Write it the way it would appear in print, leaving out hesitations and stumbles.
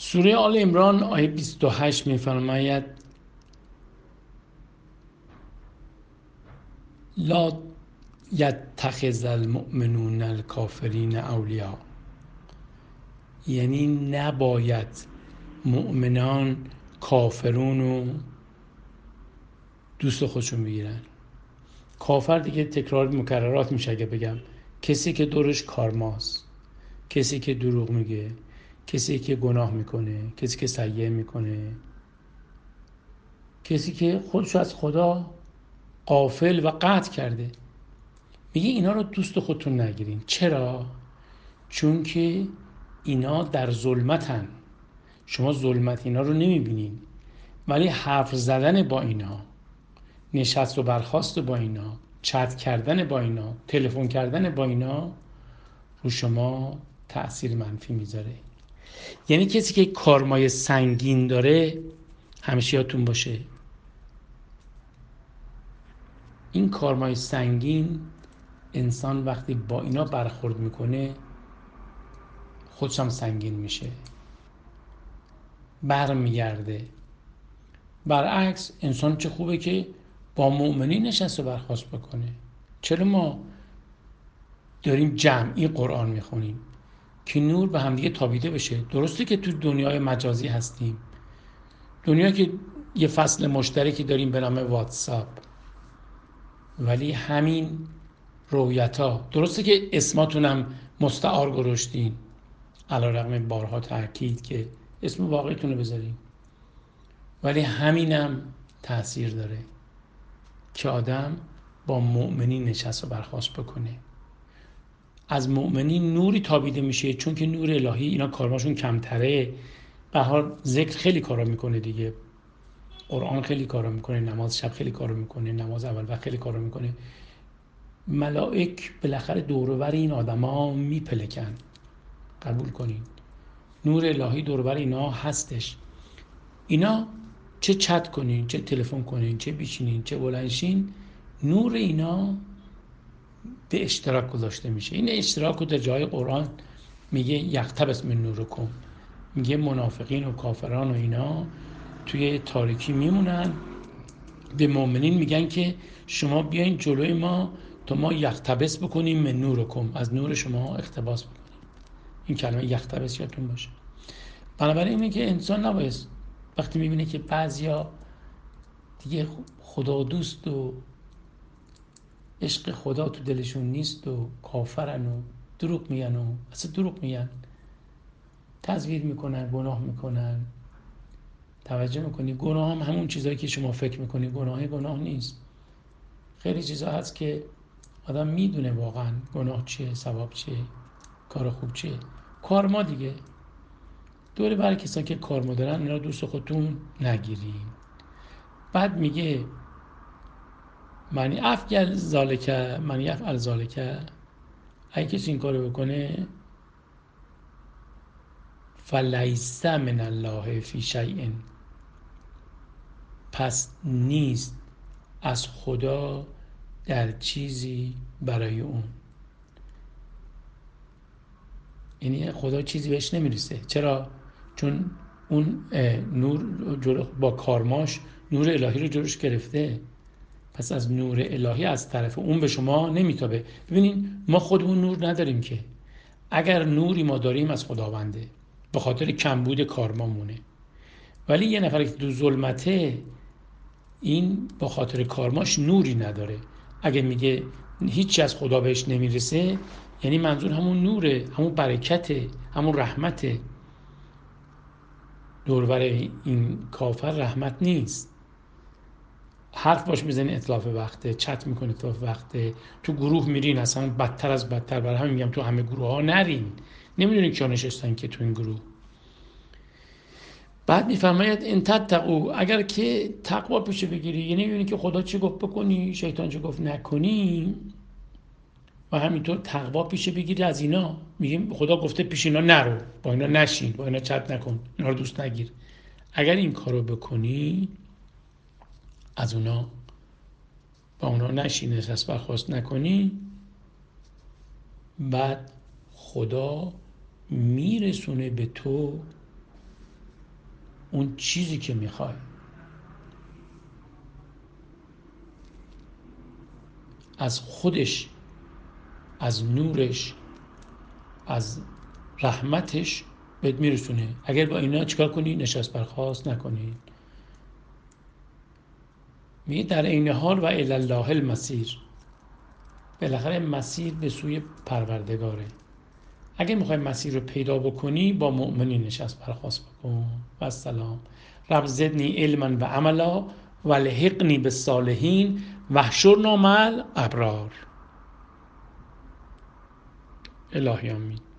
سوره آل عمران آیه 28 می‌فرماید لا یتخذ المؤمنون الکافرین اولیاء، یعنی نباید مؤمنان کافرون رو دوست خودشون بگیرن. کافر دیگه تکرار مکررات میشه اگه بگم، کسی که دورش کارماست، کسی که دروغ میگه، کسی که گناه میکنه، کسی که سیئه میکنه، کسی که خودشو از خدا غافل و قطع کرده. میگه اینا رو دوست خودتون نگیرین. چرا؟ چون که اینا در ظلمتن، شما ظلمت اینا رو نمیبینین، ولی حرف زدن با اینا، نشست و برخاست با اینا، چت کردن با اینا، تلفن کردن با اینا رو شما تأثیر منفی میذاره. یعنی کسی که کارمای سنگین داره، همیشه یادتون باشه این کارمای سنگین، انسان وقتی با اینا برخورد میکنه خودش هم سنگین میشه، برمیگرده. برعکس انسان چه خوبه که با مؤمنین نشست و برخاست بکنه. چرا ما داریم جمعی قرآن میخونیم؟ که نور به همدیگه تابیده بشه. درسته که تو دنیای مجازی هستیم، دنیا که یه فصل مشترکی داریم به نام واتساپ، ولی همین رویتا، درسته که اسماتونم مستعار گذاشتین، علیرغم بارها تاکید که اسم واقعیتون رو بذارین، ولی همینم تأثیر داره که آدم با مؤمنین نشست و برخاست بکنه. از مؤمنین نوری تابیده میشه، چون که نور الهی، اینا کارماشون کمتره، به هر ذکر خیلی کارا میکنه دیگه، قرآن خیلی کارا میکنه، نماز شب خیلی کارا میکنه، نماز اول وقت خیلی کارا میکنه، ملائک بالاخره دور و بر این آدما میپلکن. قبول کنین نور الهی دور و بر اینا هستش. اینا چه چت کنین، چه تلفن کنین، چه بشینین، چه بلندشین، نور اینا به اشتراک گذاشته میشه. این اشتراک رو در جای قرآن میگه یقتبس من نورکم، میگه منافقین و کافران و اینا توی تاریکی میمونن، به مؤمنین میگن که شما بیاین جلوی ما تا ما یقتبس بکنیم من نورکم، از نور شما اقتباس بکنیم. این کلمه یقتبس یادتون باشه. بنابراین اینه که انسان نباید وقتی میبینه که بعضیا دیگه خدا دوست و عشق خدا تو دلشون نیست و کافرن و دروغ میگن و اصلا دروغ میگن، تزویر میکنن، گناه میکنن. توجه میکنی گناه هم همون چیزایی که شما فکر میکنی گناه نیست. خیلی چیزا هست که آدم میدونه واقعا گناه چیه، ثواب چیه، کار خوب چیه. کارما دیگه، دوره برای کسایی که کارما دارن اینا دوست خودتون نگیرین. بعد میگه من افعل ذالک، من یفعل ذالک، اگه کسی این کارو بکنه فلیس من الله فی شیء، پس نیست از خدا در چیزی برای اون. یعنی خدا چیزی بهش نمیرسه. چرا؟ چون اون نور با کارماش نور الهی رو جلوش گرفته، پس از نور الهی از طرف اون به شما نمیتابه. ببینین ما خودمون نور نداریم که، اگر نوری ما داریم از خداونده، به خاطر کمبود کارمامونه. ولی یه نفر که تو ظلمته، این با خاطر کارماش نوری نداره. اگه میگه هیچی از خدا بهش نمیرسه، یعنی منظور همون نوره، همون برکته، همون رحمته. دوربر این کافر رحمت نیست. حرف باش میزنی اتلاف وقته، چت میکنی اتلاف وقته، تو گروه میرین اصلا بدتر از بدتر. برای همین میگم تو همه گروه ها نرین، نمیدونی کیا نشستن که تو این گروه. بعد میفرماید ان تتقوا، اگر که تقوا پیشه بگیری، یعنی ببینی که خدا چی گفت بکنی، شیطان چی گفت نکنی، و همینطور تقوا پیشه بگیری از اینا. میگیم خدا گفته پیش اینا نرو، با اینا نشین، با اینا چت نکن، اینا رو دوست نگیر. اگر این کارو بکنی، از اونا با اونا نشین، نشست برخاست نکنی، بعد خدا میرسونه به تو اون چیزی که میخوای. از خودش، از نورش، از رحمتش بهت میرسونه. اگر با اینا چیکار کنی؟ نشست برخاست نکنی. میگه در عین حال و الی الله المصیر، بالاخره مسیر به سوی پروردگاره. اگه میخوای مسیر رو پیدا بکنی با مؤمنین نشست برخاست بکن. و السلام. رب زدنی علما و عملا و لحقنی بالصالحین واحشرنا مع الابرار. الهی آمین.